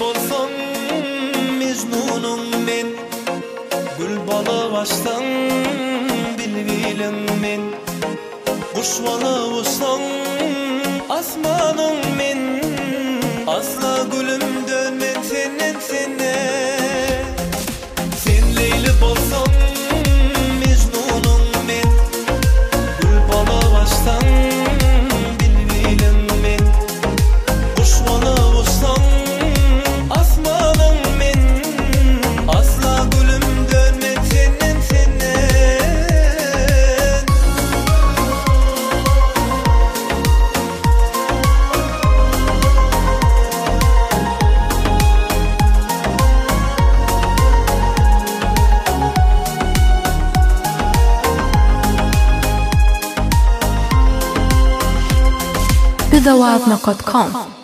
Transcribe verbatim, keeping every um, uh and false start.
bolsam Mecnunum men, gül bala baştan bilbilim men. Kuş bala uçsam asmanım men, asla gülüm dönmen senden sene. Sen Leyli bolsam Mecnunum men, gül bala baştan bilbilim men. Kuş bala uçsam asmanım men, asla gülüm dönmen senden sene. بذواتنا دوت كوم